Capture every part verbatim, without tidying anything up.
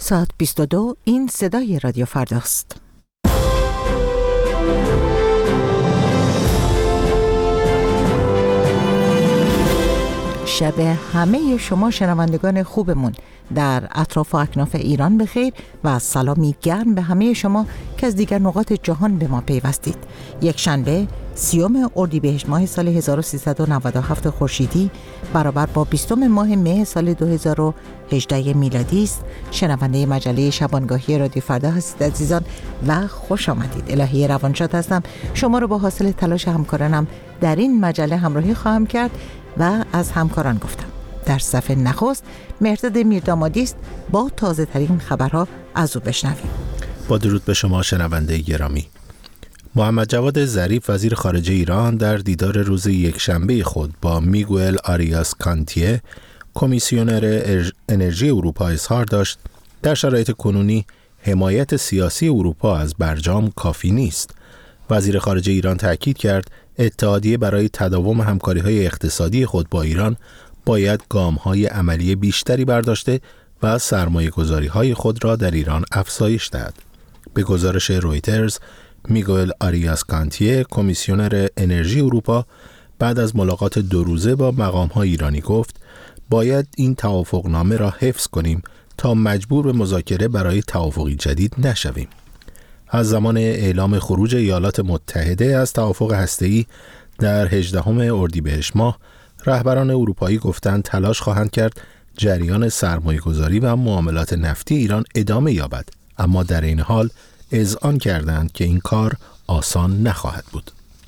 ساعت بیست و دو، این صدای رادیو فرداست. شب همه شما شنوندگان خوبمون در اطراف و اکناف ایران بخیر و سلامی گرم به همه شما که از دیگر نقاط جهان به ما پیوستید. یک شنبه سیوم اردیبهشت ماه سال هزار و سیصد و نود و هفت خورشیدی برابر با بیستم ماه مه سال دو هزار و هجده میلادی است. شنونده مجله شبانگاهی رادیو فردا هستید عزیزان و خوش آمدید. الهی روانشاد هستم. شما رو با حاصل تلاش همکارانم در این مجله همراهی خواهم کرد و از همکاران گفتم. در صفحه نخست مهرداد میردامادی است با تازه ترین خبرها از او بشنویم. با درود به شما شنونده گرامی. محمد جواد ظریف وزیر خارجه ایران در دیدار روز یکشنبه خود با میگوئل آریاس کانتیه کمیسیونر انرژی اروپا اظهار داشت در شرایط کنونی حمایت سیاسی اروپا از برجام کافی نیست. وزیر خارجه ایران تاکید کرد اتحادیه برای تداوم همکاری‌های اقتصادی خود با ایران باید گام‌های عملی بیشتری برداشته و سرمایه‌گذاری‌های خود را در ایران افزایش دهد. به گزارش رویترز، میگوئل آریاس کانتیه کمیسیونر انرژی اروپا بعد از ملاقات دو روزه با مقام‌های ایرانی گفت باید این توافقنامه را حفظ کنیم تا مجبور به مذاکره برای توافقی جدید نشویم. از زمان اعلام خروج ایالات متحده از توافق هسته‌ای در هجدهم اردیبهشت ماه، رهبران اروپایی گفتند تلاش خواهند کرد جریان سرمایه‌گذاری و معاملات نفتی ایران ادامه یابد، اما در این حال اذعان کردند که این کار آسان نخواهد بود.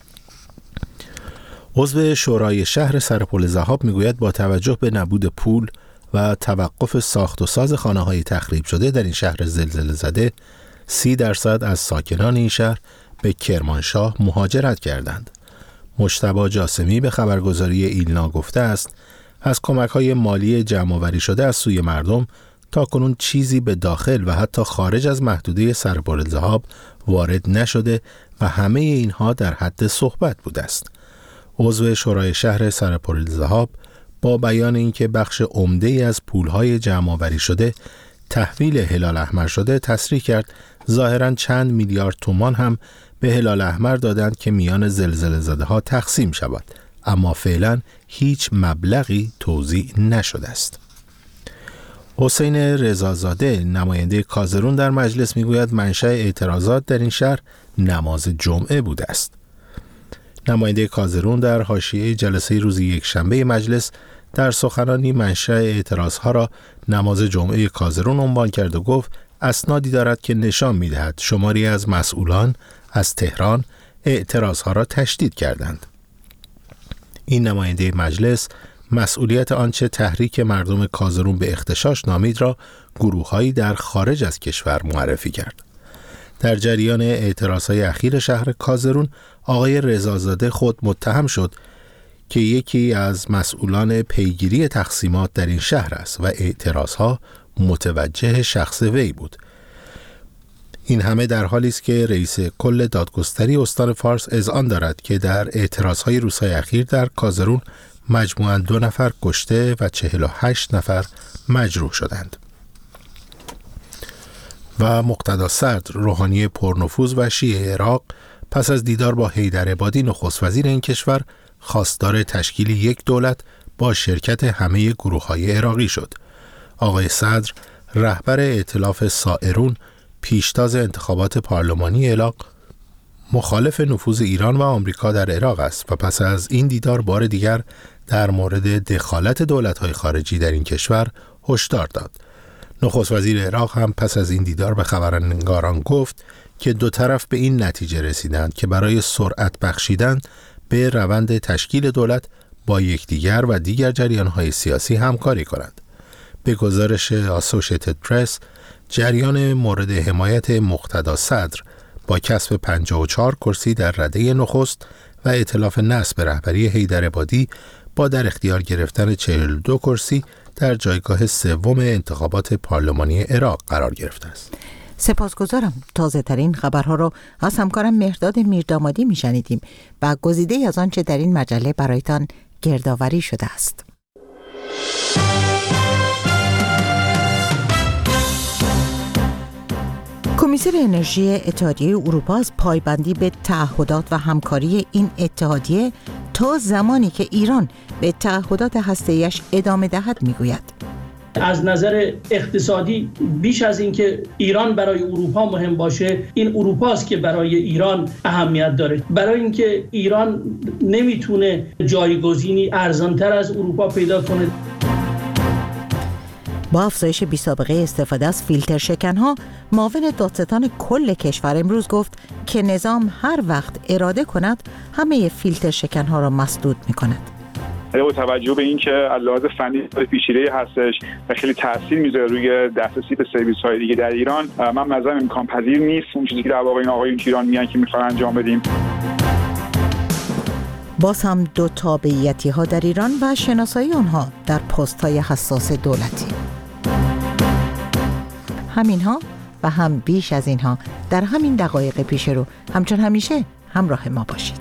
عضو شورای شهر سرپل ذهاب میگوید با توجه به نبود پول و توقف ساخت و ساز خانه‌های تخریب شده در این شهر زلزله زده، سی درصد از ساکنان این شهر به کرمانشاه مهاجرت کردند. مجتبی جاسمی به خبرگزاری ایلنا گفته است از کمک‌های مالی جمع‌آوری شده از سوی مردم تاکنون چیزی به داخل و حتی خارج از محدوده سرپل ذهاب وارد نشده و همه اینها در حد صحبت بوده است. عضو شورای شهر سرپل ذهاب با بیان اینکه بخش عمده‌ای از پول‌های جمع‌آوری شده تحویل هلال احمر شده تصریح کرد ظاهراً چند میلیارد تومان هم به هلال احمر دادند که میان زلزله زده ها تقسیم شود، اما فعلا هیچ مبلغی توزیع نشده است. حسین رضازاده نماینده کازرون در مجلس میگوید منشأ اعتراضات در این شهر نماز جمعه بوده است. نماینده کازرون در حاشیه جلسه روز یکشنبه مجلس در سخنانی منشأ اعتراضها را نماز جمعه کازرون عنوان کرد و گفت اسنادی دارد که نشان می‌دهد شماری از مسئولان از تهران اعتراضها را تشدید کردند. این نماینده مجلس مسئولیت آنچه تحریک مردم کازرون به اغتشاش نامید را گروه‌هایی در خارج از کشور معرفی کرد. در جریان اعتراضهای اخیر شهر کازرون، آقای رضازاده خود متهم شد که یکی از مسئولان پیگیری تقسیمات در این شهر است و اعتراضها متوجه شخص وی بود. این همه در حالی است که رئیس کل دادگستری استان فارس اذعان دارد که در اعتراضهای روزهای اخیر در کازرون مجموعاً دو نفر کشته و چهل و هشت نفر مجروح شدند. و مقتدا صدر روحانی پرنفوذ و شیعه عراق پس از دیدار با حیدر عبادی نخست وزیر این کشور خواستار تشکیل یک دولت با شرکت همه گروه‌های عراقی شد. آقای صدر رهبر ائتلاف ثائرون پیشتاز انتخابات پارلمانی عراق مخالف نفوذ ایران و آمریکا در عراق است و پس از این دیدار بار دیگر در مورد دخالت دولت‌های خارجی در این کشور هشدار داد. نخست وزیر عراق هم پس از این دیدار به خبرنگاران گفت که دو طرف به این نتیجه رسیدند که برای سرعت بخشیدن به روند تشکیل دولت با یکدیگر و دیگر جریان‌های سیاسی همکاری کنند. به گزارش اسوسییتد پرس، جریان مورد حمایت مقتدا صدر با کسب پنجاه و چهار کرسی در رده نخست و ائتلاف نصب رهبری حیدر عبادی با در اختیار گرفتن چهل و دو کرسی در جایگاه سوم انتخابات پارلمانی عراق قرار گرفته است. سپاسگزارم. تازه ترین خبرها رو از همکارم مهرداد میردامادی میشنیدیم و گزیده از آنچه در این مجله برایتان گردآوری شده است. کمیسر انرژی اتحادیه اروپا از پایبندی به تعهدات و همکاری این اتحادیه تا زمانی که ایران به تعهدات هسته‌ایش ادامه دهد میگوید. از نظر اقتصادی بیش از این که ایران برای اروپا مهم باشه، این اروپاست که برای ایران اهمیت داره. برای اینکه ایران نمیتونه جایگزینی ارزانتر از اروپا پیدا کنه. با افزایش بی‌سابقه استفاده از فیلتر شکن‌ها، معاون دادستان کل کشور امروز گفت که نظام هر وقت اراده کند همه فیلتر شکن‌ها را مسدود می‌کند. با توجه به اینکه لحاظ فنی پیچیده هستش و خیلی تاثیر میذاره روی دسترسی به سرویس‌های دیگه در ایران، من نظرم امکان پذیر نیست اون چیزی که در واقع این آقایون ایران میگن که می‌خوان انجام بدیم. باز هم دو تابعیتی‌ها در ایران و شناسایی آنها در پست‌های حساس دولتی. همینها و هم بیش از اینها در همین دقایق پیش رو همچون همیشه همراه ما باشید.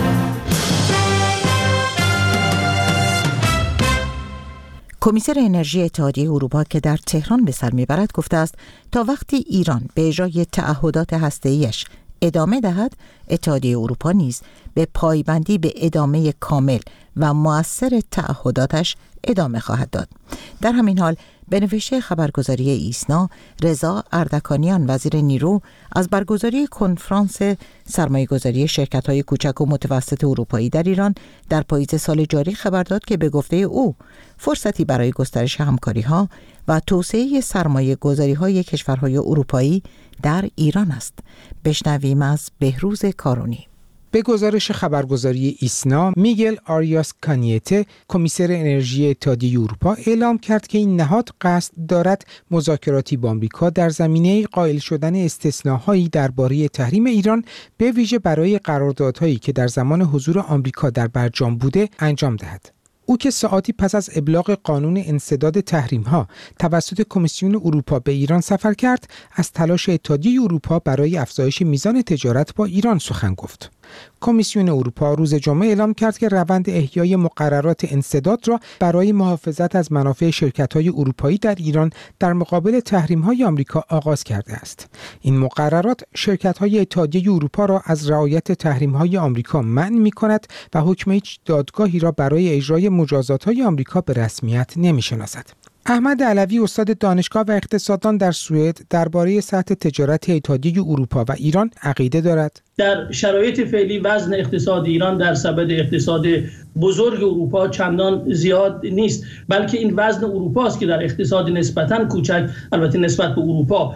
کمیسر انرژی اتحادیه اروپا که در تهران به سر میبرد گفته است تا وقتی ایران به اجرای تعهدات هسته‌ایش ادامه دهد، اتحادیه اروپا نیز به پایبندی به ادامه کامل و مؤثر تعهداتش ادامه خواهد داد. در همین حال به نوشته خبرگزاری ایسنا، رضا اردکانیان وزیر نیرو از برگزاری کنفرانس سرمایه‌گذاری شرکت‌های کوچک و متوسط اروپایی در ایران در پاییز سال جاری خبر داد که به گفته او فرصتی برای گسترش همکاری‌ها و توسعه سرمایه‌گذاری‌های کشورهای اروپایی در ایران است. بشنویم از بهروز کارونی. به گزارش خبرگزاری ایسنا، میگل آریاس کانیته، کمیسر انرژی اتحادیه اروپا، اعلام کرد که این نهاد قصد دارد مذاکراتی با آمریکا در زمینه قائل شدن استثناء‌هایی درباره تحریم ایران به ویژه برای قراردادهایی که در زمان حضور آمریکا در برجام بوده انجام دهد. او که ساعاتی پس از ابلاغ قانون انسداد تحریم‌ها توسط کمیسیون اروپا به ایران سفر کرد، از تلاش اتحادیه اروپا برای افزایش میزان تجارت با ایران سخن گفت. کمیسیون اروپا روز جمعه اعلام کرد که روند احیای مقررات انسداد را برای محافظت از منافع شرکت‌های اروپایی در ایران در مقابل تحریم‌های آمریکا آغاز کرده است. این مقررات شرکت‌های اتحادیه اروپا را از رعایت تحریم‌های آمریکا منع می‌کند و حکم هیچ دادگاهی را برای اجرای مجازات‌های آمریکا به رسمیت نمی‌شناسد. احمد علوی استاد دانشگاه و اقتصاددان در سوئد درباره سطح تجارت اتحادیه اروپا و ایران عقیده دارد. در شرایط فعلی وزن اقتصاد ایران در سبد اقتصاد بزرگ اروپا چندان زیاد نیست، بلکه این وزن اروپا است که در اقتصاد نسبتاً کوچک، البته نسبت به اروپا،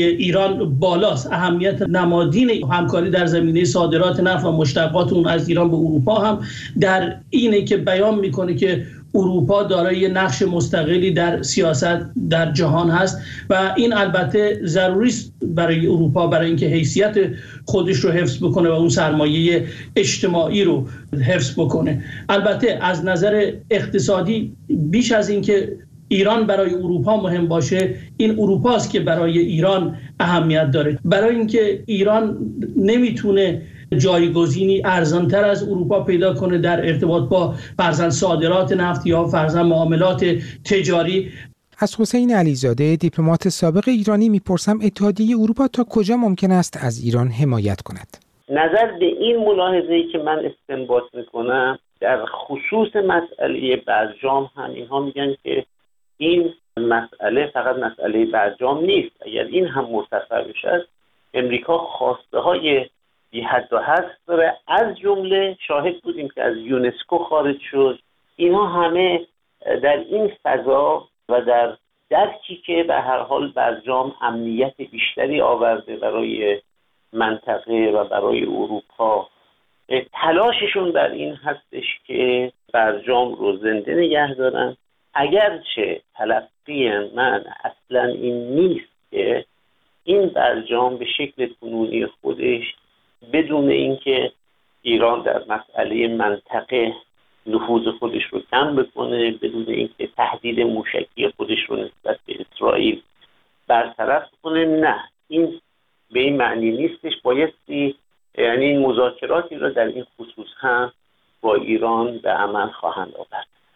ایران بالاست. اهمیت نمادین همکاری در زمینه صادرات نفت و مشتقات اون از ایران به اروپا هم در اینه که بیان میکنه که اروپا دارای نقش مستقلی در سیاست در جهان هست و این البته ضروری است برای اروپا برای اینکه حیثیت خودش رو حفظ بکنه و اون سرمایه اجتماعی رو حفظ بکنه. البته از نظر اقتصادی بیش از این که ایران برای اروپا مهم باشه، این اروپاست که برای ایران اهمیت داره. برای اینکه ایران نمیتونه جایگزینی ارزانتر از اروپا پیدا کنه در ارتباط با فرضاً صادرات نفت یا فرضاً معاملات تجاری. از حسین علیزاده، دیپلمات سابق ایرانی، میپرسم اتحادیه اروپا تا کجا ممکن است از ایران حمایت کند؟ نظر به این ملاحظه‌ای که من استنباط میکنم در خصوص مسئله برجام هم اینها میگن که این مسئله فقط مسئله برجام نیست. اگر این هم مرتفع بشه، امریکا خواسته های بی حد و حصر داره، از جمله شاهد بودیم که از یونسکو خارج شد. اینها همه در این فضا و در درکی که به هر حال برجام امنیت بیشتری آورده برای منطقه و برای اروپا، تلاششون بر این هستش که برجام رو زنده نگه دارن. اگرچه تلقی من اصلا این نیست که این برجام به شکل کنونی خودش بدون اینکه ایران در مسئله منطقه نفوذ خودش رو کم بکنه، بدون اینکه تهدید موشکی خودش رو نسبت به اسرائیل برطرف کنه، نه، این به این معنی نیستش. بایستی یعنی این مذاکراتی رو در این خصوص هم با ایران به عمل خواهند آورد.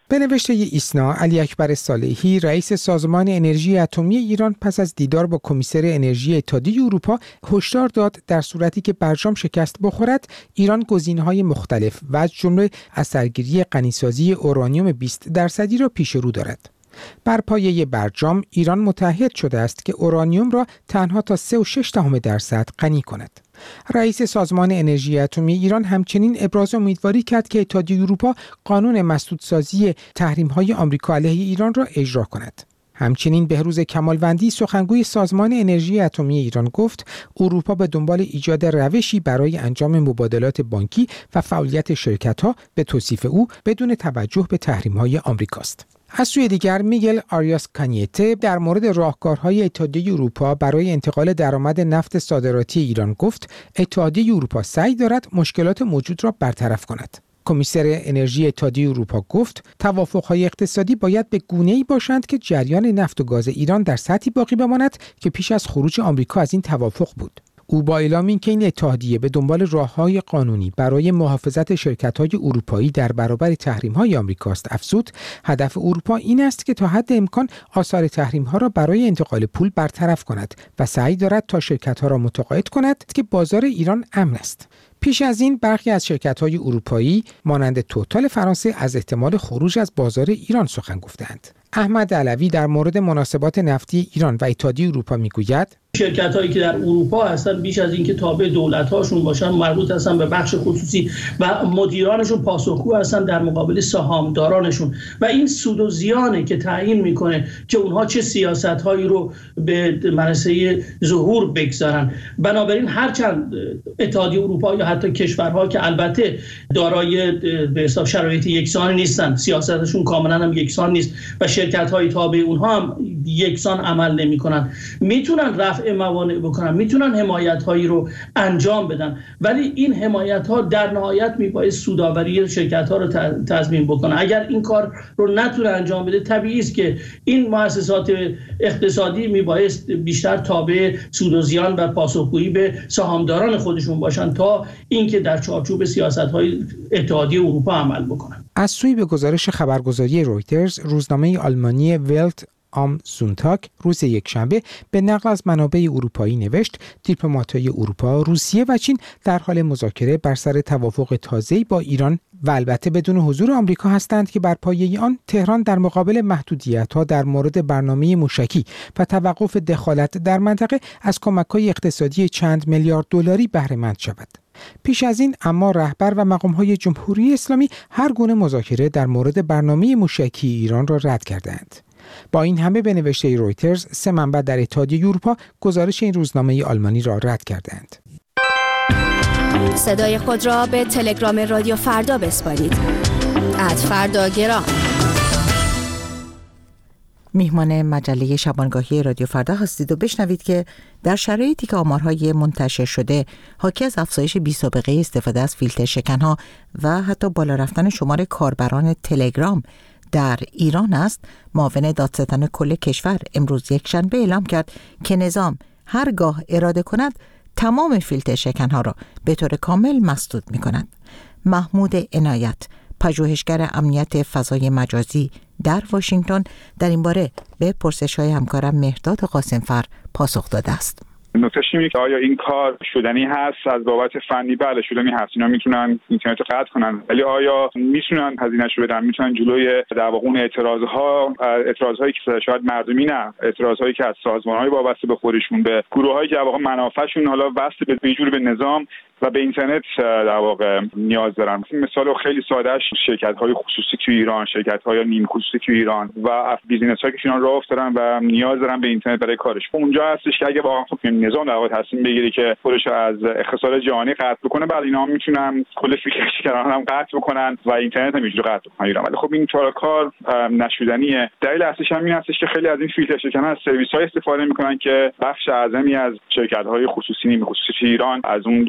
به نوشته ایسنا، علی اکبر صالحی رئیس سازمان انرژی اتمی ایران پس از دیدار با کمیسر انرژی اتحادیه اروپا هشدار داد در صورتی که برجام شکست بخورد، ایران گزینه‌های مختلف و از جمله اثرگیری غنیسازی اورانیوم بیست درصدی را پیش رو دارد. بر پایه برجام ایران متعهد شده است که اورانیوم را تنها تا سه و شش دهم درصد غنی کند. رئیس سازمان انرژی اتمی ایران همچنین ابراز امیدواری کرد که اتحادیه اروپا قانون مسدودسازی تحریم‌های آمریکا علیه ایران را اجرا کند. همچنین بهروز کمالوندی سخنگوی سازمان انرژی اتمی ایران گفت اروپا به دنبال ایجاد روشی برای انجام مبادلات بانکی و فعالیت شرکت‌ها به توصیف او بدون توجه به تحریم‌های آمریکاست. از سوی دیگر میگل آریاس کانیته در مورد راهکارهای اتحادیه اروپا برای انتقال درآمد نفت صادراتی ایران گفت اتحادیه اروپا سعی دارد مشکلات موجود را برطرف کند. کمیسر انرژی اتحادیه اروپا گفت توافق‌های اقتصادی باید به گونه‌ای باشند که جریان نفت و گاز ایران در سطحی باقی بماند که پیش از خروج آمریکا از این توافق بود. او با اعلام اینکه این اتحادیه به دنبال راه‌های قانونی برای محافظت شرکت‌های اروپایی در برابر تحریم‌های آمریکاست افزود هدف اروپا این است که تا حد امکان آثار تحریم‌ها را برای انتقال پول برطرف کند و سعی دارد تا شرکت‌ها را متقاعد کند که بازار ایران امن است. پیش از این برخی از شرکت‌های اروپایی مانند توتال فرانسه از احتمال خروج از بازار ایران سخن گفتند. احمد علوی در مورد مناسبات نفتی ایران و اتحادیه اروپا میگوید شرکت‌هایی که در اروپا هستن بیش از اینکه تابع دولت‌هاشون باشن مربوط هستن به بخش خصوصی و مدیرانشون پاسخگو هستن در مقابل سهامدارانشون و این سود و زیانه که تعیین میکنه که اونها چه سیاست‌هایی رو به منصه ظهور بگذارن. بنابراین هرچند اتحادیه اروپا یا حتی کشورها که البته دارای به حساب شرایط یکسان نیستن، سیاستشون کاملا هم یکسان نیست و شرکت‌های تابع اونها هم یکسان عمل نمی‌کنن، میتونن رفع موانع بکنن، میتونن حمایت‌هایی رو انجام بدن، ولی این حمایت‌ها در نهایت میبایست سودآوری شرکت‌ها رو تضمین بکنه. اگر این کار رو نتونه انجام بده طبیعی است که این مؤسسات اقتصادی میبایست بیشتر تابع سود و زیان و پاسخگویی به سهامداران خودشون باشن تا اینکه در چارچوب سیاست‌های اتحادیه اروپا عمل بکنن. از سوی به گزارش خبرگزاری رویترز، روزنامه آلمانی ولت آم سونتاگ روز یکشنبه به نقل از منابع اروپایی نوشت دیپلمات‌های اروپا، روسیه و چین در حال مذاکره بر سر توافق تازه‌ای با ایران و البته بدون حضور آمریکا هستند که بر پایه آن تهران در مقابل محدودیت‌ها در مورد برنامه موشکی و توقف دخالت در منطقه از کمک‌های اقتصادی چند میلیارد دلاری بهره مند شود. پیش از این اما رهبر و مقام‌های جمهوری اسلامی هر گونه مذاکره در مورد برنامه موشکی ایران را رد کردند. با این همه به نوشته رویترز سه منبع در اتحادیه اروپا گزارش این روزنامه آلمانی را رد کردند. صدای خود را به تلگرام رادیو فردا بسپارید. ات فردا گرام. میهمان مجله شبانگاهی رادیو فردا هستید و بشنوید که در شرایطی که آمارهای منتشر شده حاکی از افزایش بی‌سابقه استفاده از فیلتر شکن‌ها و حتی بالا رفتن شمار کاربران تلگرام در ایران است، معاون دادستان کل کشور امروز یکشنبه اعلام کرد که نظام هرگاه اراده کند تمام فیلتر شکن‌ها را به طور کامل مسدود می‌کند. محمود عنایت، پژوهشگر امنیت فضای مجازی در واشنگتن، در این باره به پرسش‌های همکارم مهرداد قاسمفر پاسخ داده است. نکتهش اینه که آیا این کار شدنی هست؟ از بابت فنی بله شدنی هست، اینا میتونن اینترنت رو قطع کنن، ولی آیا میتونن هزینه‌اش رو بدن؟ میتونن جلوی در واقع اون اعتراضها اعتراضهایی که شاید مردمی نه اعتراضهایی که از سازمان‌های وابسته به خودشون، به گروه‌هایی که در واقع منافعشون حالا وصل به بیجور به نظام و به اینترنت در واقع نیاز دارن. مثال خیلی سادهش شرکت‌های خصوصی تو ایران، شرکت‌های نیم خصوصی تو ایران و بیزینس‌هایی که ایران راه افتادن و نیاز دارن به اینترنت برای کارش. اونجا هستش که اگه واقعا خب نظام در واقع تصمیم بگیره که خودش از اقتصاد جهانی قطع بکنه، بله اینا میتونن کل فیلتر شکن‌ها هم قطع بکنن و اینترنت هم اینجوری قطع بکنن ایران. ولی خب این طور کار نشدنیه. دلیل اصلیش هم این هستش که خیلی از این فیلتر شکن‌ها از سرویس‌های استفاده می‌کنن که بخش اعظمی از شرکت‌های خصوصی نیم خصوصی ایران از اون دارن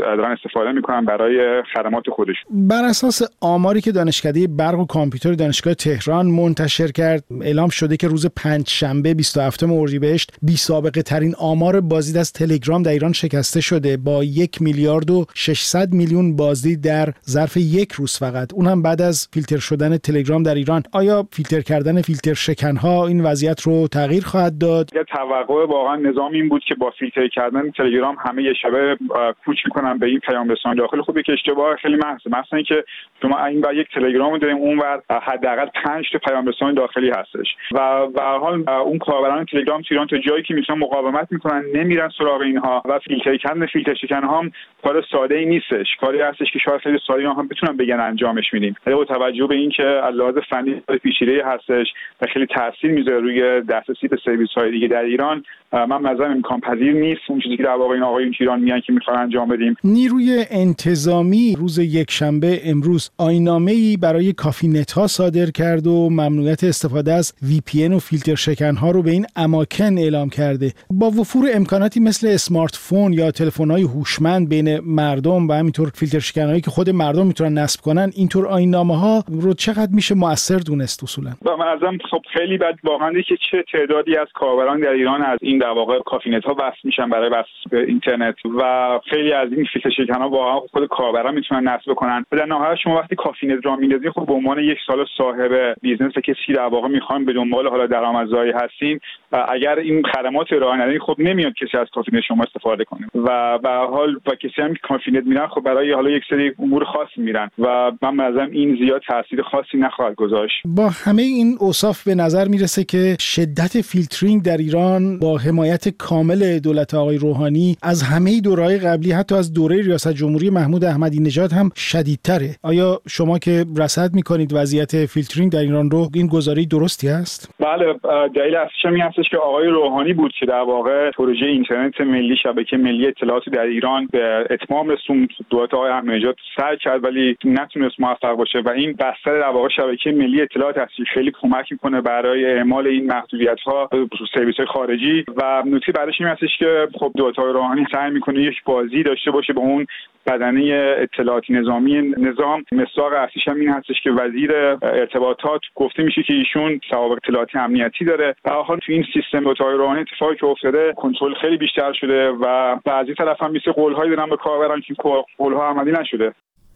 استفاده میکنن برای خدمات خودشون. بر اساس آماری که دانشکده برق و کامپیوتر دانشگاه تهران منتشر کرد، اعلام شده که روز پنجشنبه بیست و هفتم اردیبهشت بی سابقه ترین آمار بازدید از تلگرام در ایران شکسته شده با یک میلیارد و ششصد میلیون بازدید در ظرف یک روز فقط، اون هم بعد از فیلتر شدن تلگرام در ایران. آیا فیلتر کردن فیلتر شکنها این وضعیت رو تغییر خواهد داد؟ یه توقع واقعا نظام این بود که با فیلتر کردن تلگرام همه یه شبه کوچ میکنن به این پیام رسان داخل. خوبه که اشتباه خیلی محضه، مثلا اینکه شما این ور یک تلگرام داریم، اون ور حداقل پنج تا پیام رسان داخلی هستش و به هر حال اون کاربران تلگرام تو ایران تا جایی که میتونن مقاومت میکنن، نمیرن سراغ اینها و فیلتر کردن فیلتر شکنها هم کار ساده ای نیستش، کاری هستش که شاید خیلی ساده هم بتونن بگن انجامش میدیم. با توجه به اینکه لحاظ فنی پیچیده هستش و خیلی تاثیر میذاره روی دسترسی به سرویس های دیگه در ایران، من نظرم امکان پذیر نیست اون چیزی که در واقع این آقایون تو ایران میگن که میخوان انجام بدیم. نیروی انتظامی روز یکشنبه امروز آیین‌نامه‌ای برای کافی نت ها صادر کرد و ممنوعیت استفاده از وی پی ان و فیلتر شکن ها رو به این اماکن اعلام کرده. با وفور امکاناتی مثل اسمارت فون یا تلفن‌های هوشمند بین مردم و همینطور فیلتر شکن هایی که خود مردم میتونن نصب کنن، اینطور آیین‌نامه‌ها رو چقدر میشه مؤثر دونست اصولا؟ با منظرم خب خیلی بد واقعا که چه تعدادی از کاربران در ایران از این در واقع کافی نت ها وصل میشن برای وصل به اینترنت و خیلی از این فیلتر شکن ها واقعا خود کاربران میتونن نصب کنن. در نهایت شما وقتی کافی نت را میندازین، خب به عنوان یک سال صاحب بیزنس کسی در واقع میخوان به دنبال حالا درآمدزایی هستین، اگر این خدمات ارائه ندین خب نمیاد کسی از کافی نت شما استفاده کنه و به هر حال و کسی هم که کافی نت میرن خب برای حالا یک سری امور خاصی میرن و من مثلا این زیاد تاثیر خاصی نخواهد گذاشت. با همه این اوصاف به نظر میرسه که شدت فیلترینگ در ایران با حمایت کامل دولت آقای روحانی از همه دوره‌های قبلی، حتی از دوره ریاست جمهوری محمود احمدی نژاد هم شدیدتره. آیا شما که رصد میکنید وضعیت فیلترینگ در ایران رو، این گزاره‌ای درستی است؟ بله، دلیل اصلیش این هستش که آقای روحانی بود که در واقع پروژه اینترنت ملی، شبکه ملی اطلاعاتی در ایران به اتمام رسوند. دولت آقای احمدی نژاد سعی کرد ولی نتونست موفق باشه و این بستر در واقع شبکه ملی اطلاعات هست، خیلی کمک میکنه برای اعمال این محدودیت‌ها سرویس‌های خارجی و نکته بعدش این هستش که خب دولت آقای روحانی سعی میکنه یک بازی داشته باشه به اون بدنه اطلاعاتی نظامی نظام. مصداق اصلیش هم این هستش که وزیر ارتباطات گفته میشه که ایشون سوابق اطلاعاتی امنیتی داره. در حال تو این سیستم دولت آقای روحانی اتفاقی که افتاده کنترل خیلی بیشتر شده و بعضی طرف هم مثل قول‌های دادن به کاربران که قول‌ها عملی نشده.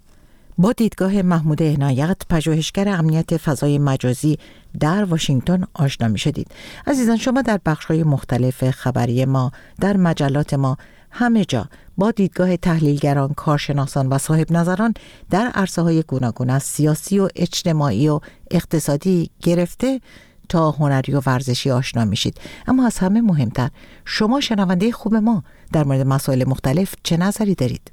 با دیدگاه محمود عنایت، پژوهشگر امنیت فضای مجازی در واشنگتن آشنا می شدید. عزیزان، شما در بخش‌های مختلف خبری ما، در مجلات ما، همه جا با دیدگاه تحلیلگران، کارشناسان و صاحب نظران در عرصه‌های گوناگون از سیاسی و اجتماعی و اقتصادی گرفته تا هنری و ورزشی آشنا میشید. اما از همه مهمتر، شما شنونده خوب ما در مورد مسائل مختلف چه نظری دارید؟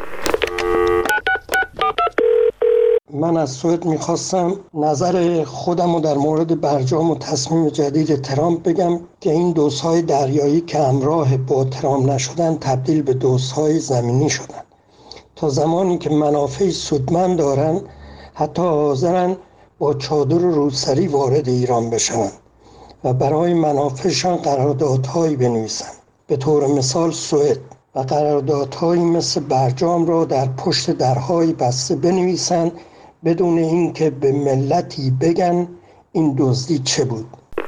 من از سوئد میخواستم نظر خودم رو در مورد برجام و تصمیم جدید ترامپ بگم که این دوزهای دریایی که همراه با ترامپ نشدن تبدیل به دوزهای زمینی شدن. تا زمانی که منافع سودمند دارن حتی حاضرن با چادر و روسری وارد ایران بشن و برای منافعشان قراردادهایی بنویسن. به طور مثال سوئد و قراردادهایی مثل برجام را در پشت درهای بسته بنویسن بدون اینکه به ملتی بگن این دزدی چه بود.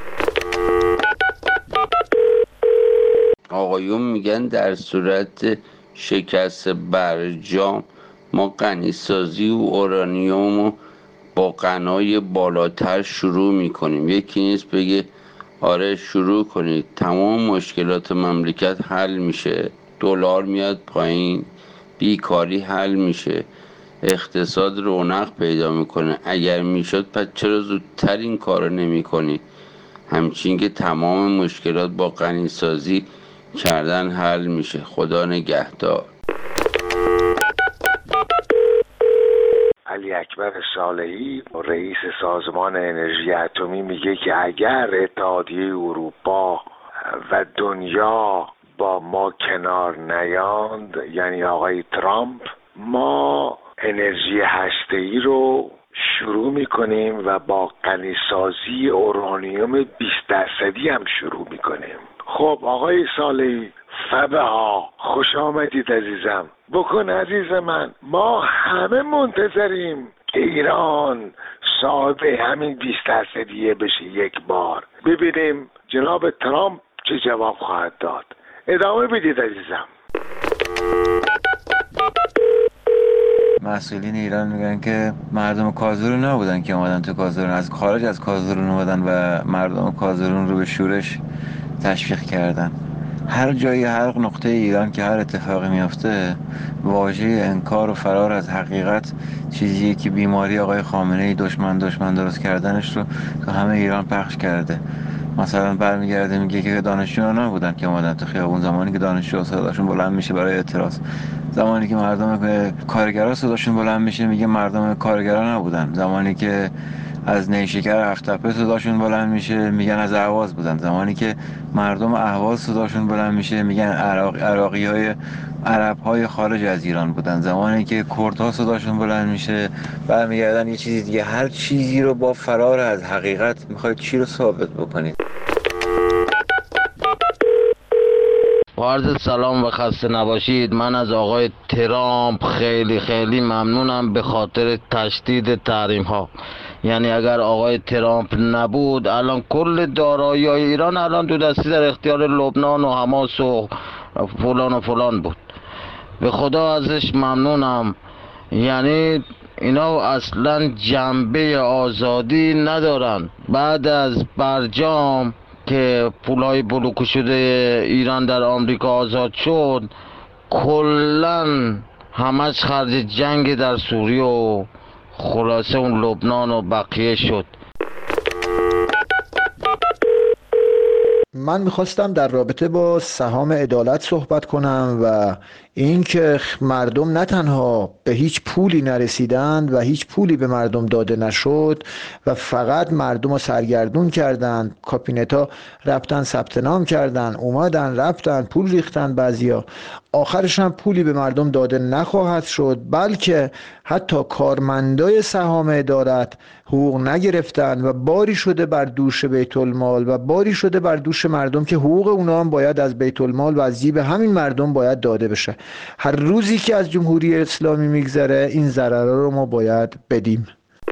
آقایون میگن در صورت شکست برجام ما غنیسازی و اورانیوم رو با غنای بالاتر شروع میکنیم. یکی نیست بگه آره شروع کنید، تمام مشکلات مملکت حل میشه، دلار میاد پایین، بیکاری حل میشه، اقتصاد رونق پیدا میکنه. اگر میشد پس چرا زودتر این کارو نمی کنی؟ همچین که تمام مشکلات با غنیسازی کردن حل میشه. خدا نگهدار. علی اکبر صالحی رئیس سازمان انرژی اتمی میگه که اگر اتحادیه اروپا و دنیا با ما کنار نیاند، یعنی آقای ترامپ، ما انرژی هسته‌ای رو شروع میکنیم و با غنیسازی اورانیوم بیست درصدی هم شروع میکنیم. خب آقای صالحی، فبه ها. خوش آمدید عزیزم. بکن عزیز من، ما همه منتظریم که ایران صاحب همین بیست درصدیه بشه یک بار. ببینیم جناب ترامپ چه جواب خواهد داد. ادامه بدید عزیزم. مسئولین ایران میگن که مردم کازرون نبودن که اومدن تو کازرون، از خارج از کازرون اومدن و مردم کازرون رو به شورش تشویق کردن. هر جایی، هر نقطه ایران که هر اتفاقی میفته، واژه انکار و فرار از حقیقت چیزیه که بیماری آقای خامنه‌ای دشمن دشمن درست کردنش رو تو همه ایران پخش کرده. مثلا برمیگرده میگه که دانشجوها نبودن که اومدن تو خیابون، زمانی که دانشجوها صداشون بلند میشه برای اعتراض. زمانی که مردم کارگرا صداشون بلند میشه میگه مردم کارگرا نبودن. زمانی که از نیشکر هفت‌تپه صداشون بلند میشه میگن از اهواز بودن. زمانی که مردم اهواز صداشون بلند میشه میگن عراق عراقی‌های عرب‌های خارج از ایران بودن. زمانی که کردها صداشون بلند میشه برمیگردن یه چیزی دیگه. هر چیزی رو با فرار از حقیقت میخواید چی رو ثابت بکنید؟ عرض سلام و خسته نباشید. من از آقای ترامپ خیلی خیلی ممنونم به خاطر تشدید تحریم ها. یعنی اگر آقای ترامپ نبود الان کل دارایی های ایران الان دو دستی در اختیار لبنان و حماس و فلان و فلان بود. به خدا ازش ممنونم. یعنی اینا اصلا جنبه آزادی ندارن. بعد از برجام که پولای بلوکه شده ایران در آمریکا آزاد شد، کلن همش خرج جنگ در سوریه و خلاصه اون لبنان و بقیه شد. من میخواستم در رابطه با سهام عدالت صحبت کنم و اینکه مردم نه تنها به هیچ پولی نرسیدند و هیچ پولی به مردم داده نشد و فقط مردم رو سرگردون کردند. کابینتا رفتن ثبت نام کردن، اومدن رفتن پول ریختن، بعضیا آخرش هم پولی به مردم داده نخواهد شد، بلکه حتی کارمندای سهام عدالت حقوق نگرفتن و باری شده بر دوش بیت المال و باری شده بر دوش مردم که حقوق اونا هم باید از بیت المال و از جیب همین مردم باید داده بشه. هر روزی که از جمهوری اسلامی میگذره این ضررها رو ما باید بدیم.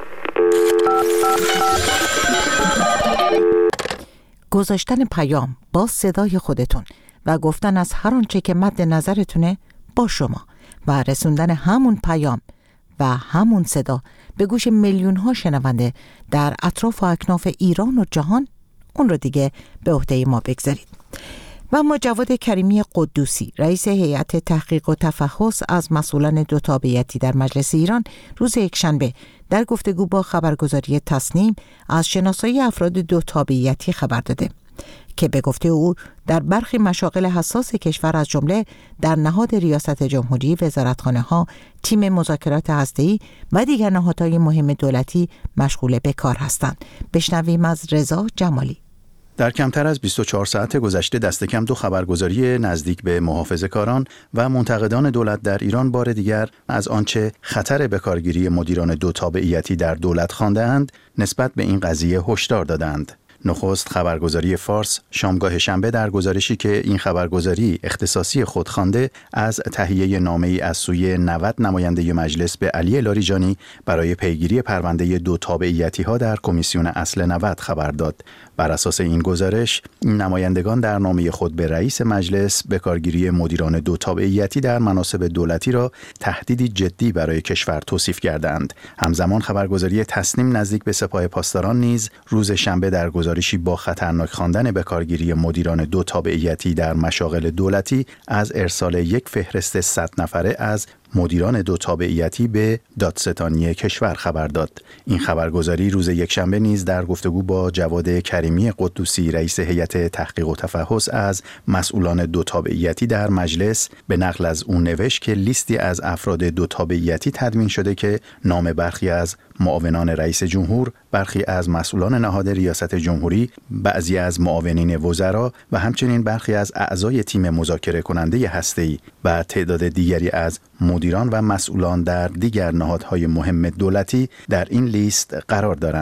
گذاشتن پیام با صدای خودتون و گفتن از هر آنچه که مد نظرتونه با شما و رسوندن همون پیام و همون صدا به گوش میلیون ها شنونده در اطراف و اکناف ایران و جهان، اون رو دیگه به عهده ما بگذارید. و اما جواد کریمی قدوسی، رئیس هیئت تحقیق و تفحص از مسئولان دو تابعیتی در مجلس ایران، روز یکشنبه در گفتگو با خبرگزاری تصنیم از شناسایی افراد دو تابعیتی خبر داده که به گفته او در برخی مشاغل حساس کشور از جمله در نهاد ریاست جمهوری، وزارتخانه‌ها، تیم مذاکرات هسته‌ای و دیگر نهادهای مهم دولتی مشغول به کار هستند. بشنویم از رضا جمالی. در کمتر از بیست و چهار ساعت گذشته دست کم دو خبرگزاری نزدیک به محافظه‌کاران و منتقدان دولت در ایران بار دیگر از آنچه خطر بکارگیری مدیران دو تابعیتی در دولت خوانده‌اند نسبت به این قضیه هشدار دادند. نخست خبرگزاری فارس شامگاه شنبه در گزارشی که این خبرگزاری اختصاصی خود خوانده از تهیه نامه‌ای از سوی نود نماینده مجلس به علی لاریجانی برای پیگیری پرونده دو تابعیتی‌ها در کمیسیون اصل نود خبر داد. بر اساس این گزارش، این نمایندگان در نامه خود به رئیس مجلس بکارگیری مدیران دو تابعیتی در مناصب دولتی را تهدیدی جدی برای کشور توصیف کردند. همزمان خبرگزاری تصنیم نزدیک به سپاه پاسداران نیز روز شنبه در گزارشی با خطرناک خواندن بکارگیری مدیران دو تابعیتی در مشاغل دولتی از ارسال یک فهرست صد نفره از مدیران دو تابعیتی به دادستانی کشور خبر داد. این خبرگزاری روز یکشنبه نیز در گفتگو با جواد کریمی قدوسی، رئیس هیئت تحقیق و تفحص از مسئولان دو تابعیتی در مجلس، به نقل از اون نوشت که لیستی از افراد دو تابعیتی تدوین شده که نام برخی از معاونان رئیس جمهور، برخی از مسئولان نهاد ریاست جمهوری، بعضی از معاونین وزرا و همچنین برخی از اعضای تیم مذاکره کننده هسته‌ای و تعداد دیگری از مدیران و مسئولان در دیگر نهادهای مهم دولتی در این لیست قرار دارند.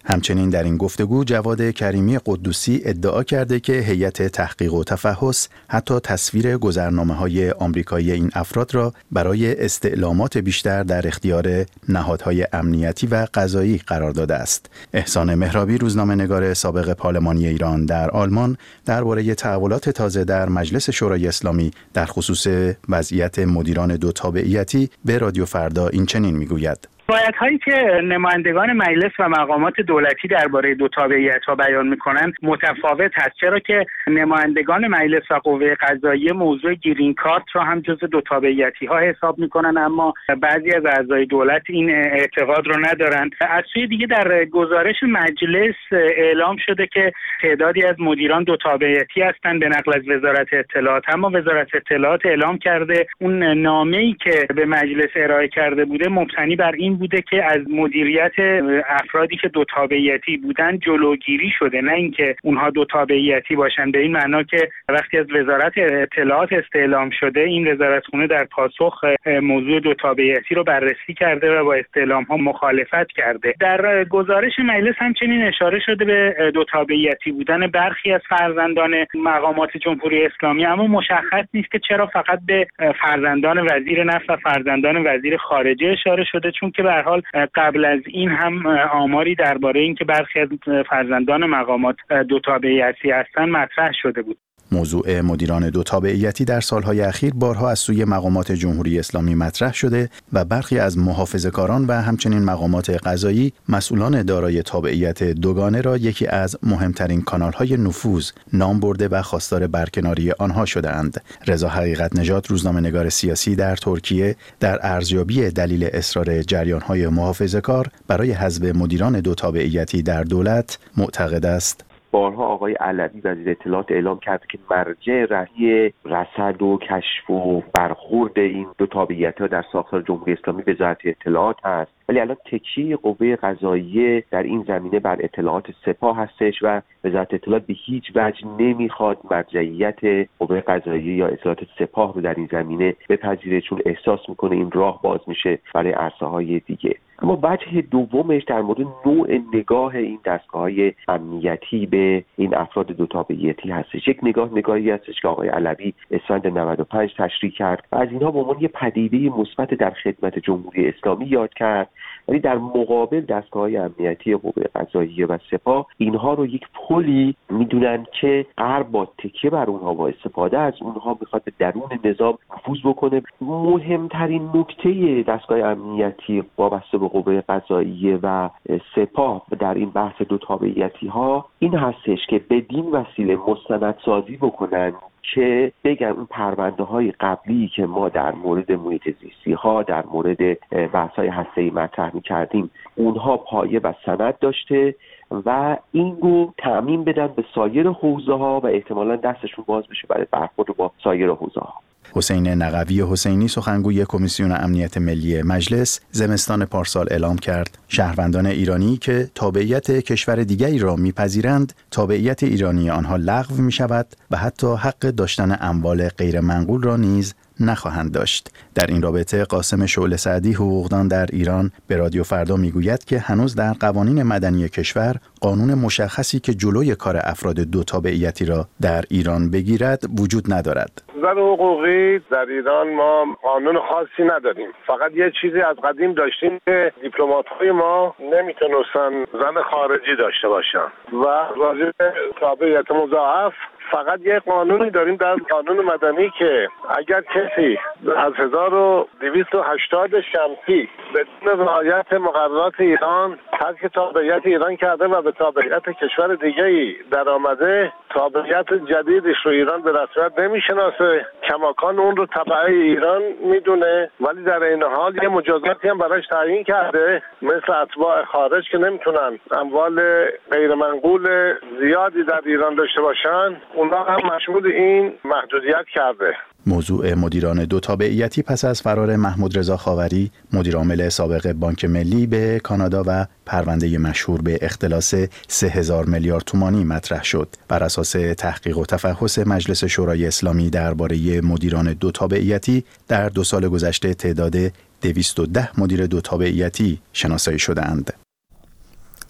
همچنین در این گفتگو جواد کریمی قدوسی ادعا کرده که هیئت تحقیق و تفحص حتی تصویر گذرنامه‌های آمریکایی این افراد را برای استعلامات بیشتر در اختیار نهادهای امنیتی و قضایی قرار داده است. احسان مهرابی، روزنامه‌نگار سابق پارلمانی ایران در آلمان، درباره تحولات تازه در مجلس شورای اسلامی در خصوص وضعیت مدیران دو تابعیتی به رادیو فردا این چنین میگوید: روایت هایی که نمایندگان مجلس و مقامات دولتی درباره دو تابعیت ها بیان میکنند متفاوت هست، چرا که نمایندگان مجلس و قوه قضاییه موضوع گرین کارت را هم جزو دو تابعیتی ها حساب میکنن، اما بعضی از اعضای دولت این اعتقاد رو ندارند. از سوی دیگه در گزارش مجلس اعلام شده که تعدادی از مدیران دو تابعیتی هستند به نقل از وزارت اطلاعات، اما وزارت اطلاعات اعلام کرده اون نامه‌ای که به مجلس ارائه کرده بوده مبتنی بر این بوده که از مدیریت افرادی که دو تابعیتی بودن جلوگیری شده، نه اینکه اونها دو تابعیتی باشن. به این معنا که وقتی از وزارت اطلاعات استعلام شده، این وزارتخونه در پاسخ موضوع دو تابعیتی رو بررسی کرده و با استعلام ها مخالفت کرده. در گزارش مجلس همچنین اشاره شده به دو تابعیتی بودن برخی از فرزندان مقامات جمهوری اسلامی، اما مشخص نیست که چرا فقط به فرزندان وزیر نفت و فرزندان وزیر خارجه اشاره شده، چون که به هر حال قبل از این هم آماری درباره این که برخی از فرزندان مقامات دو تابعیتی هستند مطرح شده بود. موضوع مدیران دو تابعیتی در سالهای اخیر بارها از سوی مقامات جمهوری اسلامی مطرح شده و برخی از محافظه‌کاران و همچنین مقامات قضایی مسئولان دارای تابعیت دوگانه را یکی از مهمترین کانال‌های نفوذ نام برده و خواستار برکناری آنها شده‌اند. رضا حقیقت نژاد، روزنامه‌نگار سیاسی در ترکیه، در ارزیابی دلیل اصرار جریان‌های محافظه‌کار برای حذف مدیران دو تابعیتی در دولت معتقد است: بارها آقای علوی وزیر اطلاعات اعلام کرده که مرجع رهی رصد و کشف و برخورد این دو تابعیت‌ها در ساختار جمهوری اسلامی وزارت اطلاعات هست، ولی الان تکیه قوه قضاییه در این زمینه بر اطلاعات سپاه هستش و وزارت اطلاعات به هیچ وجه نمیخواد مرجعیت قوه قضاییه یا اطلاعات سپاه رو در این زمینه بپذیره، چون احساس میکنه این راه باز میشه برای عرصه‌های دیگه. اما وجه دومش در مورد نوع نگاه این دستگاه‌های امنیتی به این افراد دو تابعیتی هستش. یک نگاه نگاهی هستش که آقای علوی اسفند نود و پنج تشریح کرد و از اینها به عنوان یه پدیده مثبت در خدمت جمهوری اسلامی یاد کرد، ولی در مقابل دستگاه‌های امنیتی قوه قضاییه و سپاه اینها رو یک پلی میدونن که غرب با تکیه بر اونها و استفاده از اونها میخواد به درون نظام نفوذ بکنه. مهمترین نکته دستگاه امنیتی وابسته به قوه قضاییه و سپاه در این بحث دو تابعیتی ها این هستش که بدین وسیله مستندسازی بکنن که بگم این پرونده های قبلی که ما در مورد محیط زیستی ها، در مورد بحث های هسته‌ای مطرح می‌کردیم، اونها پایه و سند داشته و این رو تعمیم بدن به سایر حوزه ها و احتمالاً دستشون باز بشه برای برخورد با سایر حوزه ها. حسین نقوی حسینی، سخنگوی کمیسیون امنیت ملی مجلس، زمستان پارسال اعلام کرد شهروندان ایرانی که تابعیت کشور دیگری را میپذیرند، تابعیت ایرانی آنها لغو می شود و حتی حق داشتن اموال غیر منقول را نیز نخواهند داشت. در این رابطه قاسم شعله سعدی، حقوقدان در ایران، به رادیو فردا میگوید که هنوز در قوانین مدنی کشور قانون مشخصی که جلوی کار افراد دو تابعیتی را در ایران بگیرد وجود ندارد. زن حقوقی در ایران ما قانون خاصی نداریم، فقط یه چیزی از قدیم داشتیم که دیپلمات‌های ما نمیتونستن زن خارجی داشته باشن و راجع به تابعیت مضاعف فقط یه قانونی داریم در قانون مدنی که اگر کسی از هزار و دویست و هشتاد شمسی بدون رعایت مقررات ایران ترک تابعیت ایران کرده و به تابعیت کشور دیگه‌ای در آمده، تابعیت جدیدش رو ایران به رسمیت نمیشناسه، کماکان اون رو تبع ایران میدونه، ولی در این حال یه مجازاتی هم براش تعیین کرده، مثل اتباع خارج که نمیتونن اموال غیر منقول زیادی در ایران داشته باشن، اونها هم مشمول این محدودیت کرده. موضوع مدیران دو تابعیتی پس از فرار محمود رضا خاوری، مدیر عامل سابق بانک ملی، به کانادا و پرونده مشهور به اختلاس سه هزار میلیارد تومانی مطرح شد. بر اساس تحقیق و تفحص مجلس شورای اسلامی درباره مدیران دو تابعیتی، در دو سال گذشته تعداد دویست و ده مدیر دو تابعیتی شناسایی شده‌اند.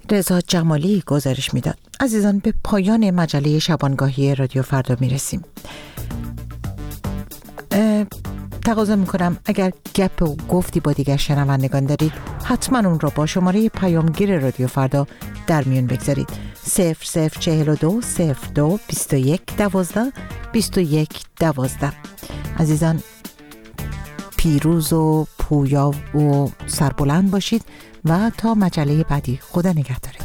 رضا جمالی گزارش میداد. عزیزان، به پایان مجله شبانگاهی رادیو فردا میرسیم. تقاضا میکنم اگر گپ و گفتی با دیگر شنوندگان دارید حتما اون را با شماره پیامگیر رادیو فردا در میون بگذارید. صفر صفر چهل و دو صفر دو بیست و یک دوازده بیست و یک دوازده. عزیزان، پیروز و پویا و سربلند باشید و تا مجله بعدی، خدا نگهدار.